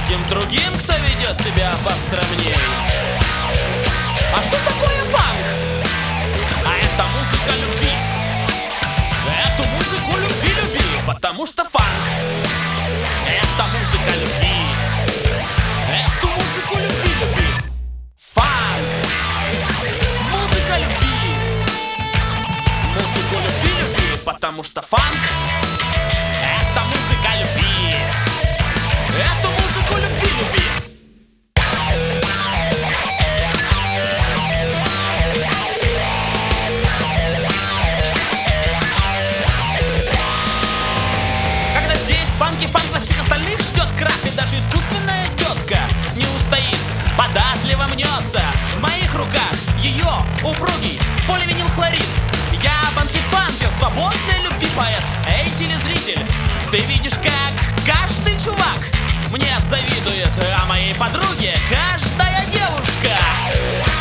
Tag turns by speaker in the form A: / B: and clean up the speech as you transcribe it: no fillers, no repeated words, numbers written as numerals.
A: всяким другим, кто ведет себя поскромней. А что такое фанк? А это музыка любви. Эту музыку любви люби, потому что фанк — это музыка любви. Эту музыку любви люби. Фанк — музыка любви. Музыку любви люби, потому что фанк — это музыка любви. Эту музыку любви люби. Когда здесь панки, фанк на всех остальных ждет крах, и даже искусственная тетка не устоит, податливо мнется в моих руках ее упругий поливинилхлорид. Я банки-фанкер, свободной любви поэт. Эй, телезритель, ты видишь, как каждый чувак мне завидует, а моей подруге каждая девушка